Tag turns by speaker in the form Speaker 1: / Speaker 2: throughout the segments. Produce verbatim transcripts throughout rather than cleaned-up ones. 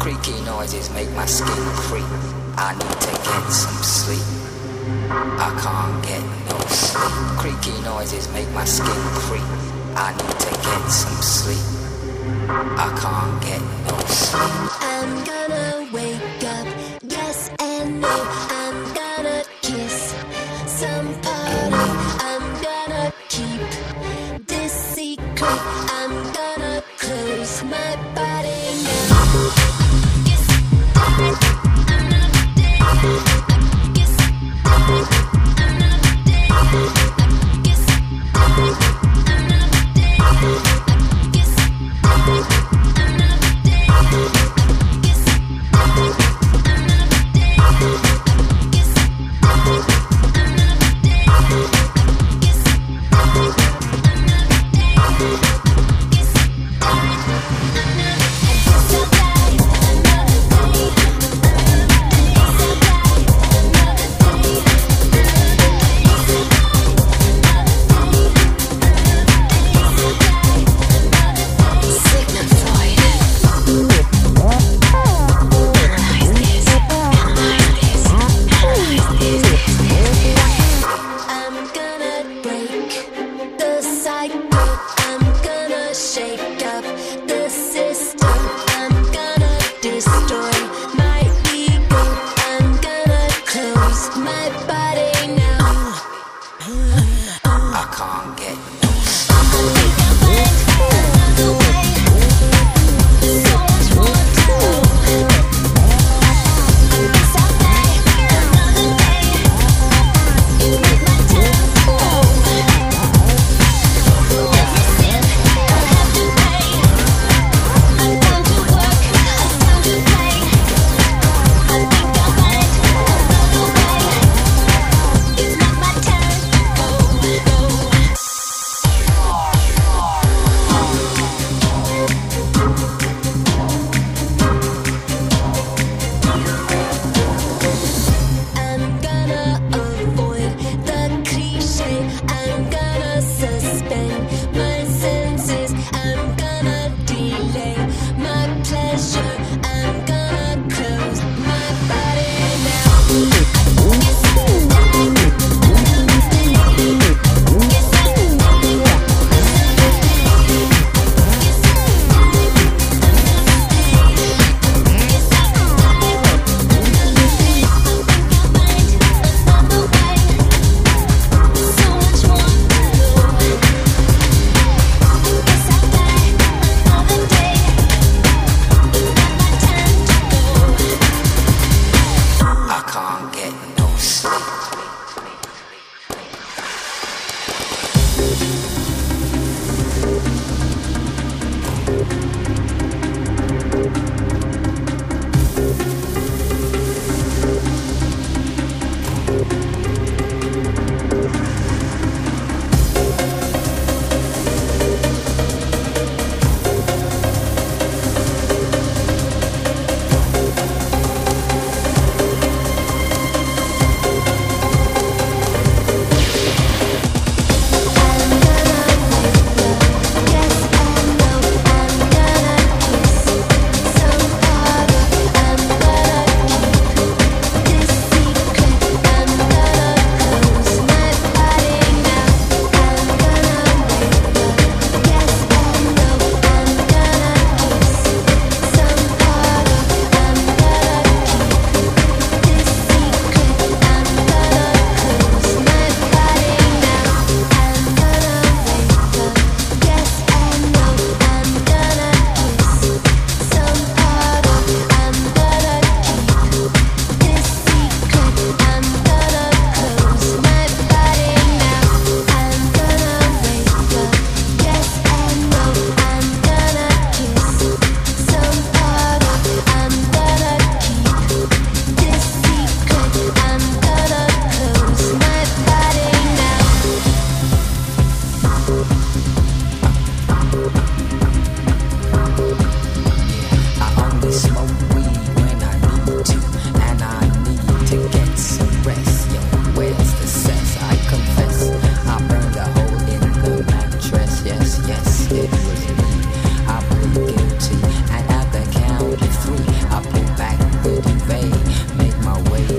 Speaker 1: Creaky noises make my skin creep. I need to get some sleep. I can't get no sleep. Creaky noises make my skin creep. I need to get some sleep. I can't get no sleep.
Speaker 2: I'm gonna wake up, yes and no. I'm gonna kiss somebody. I'm gonna keep this secret. I'm gonna close my body now. Yes, I'm not dead. Yes, I'm not dead. Yes, I'm not dead. Yes, I'm not dead.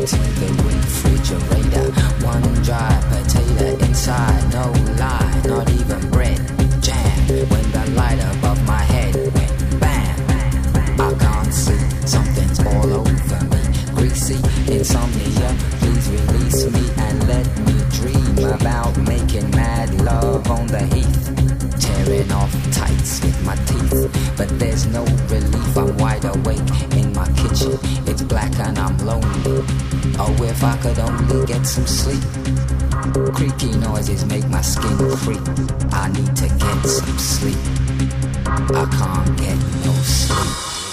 Speaker 1: to the refrigerator. One dry potato inside, no lie, not even bread. Jam, when the light above my head went bam. I can't see, something's all over me. Greasy insomnia, please release me and let me dream about making mad love on the heath. Tearing off tights with my teeth, but there's no relief. I'm wide awake in my kitchen, it's black and I'm lonely. Oh, if I could only get some sleep. Creaky noises make my skin creep. I need to get some sleep. I can't get no sleep.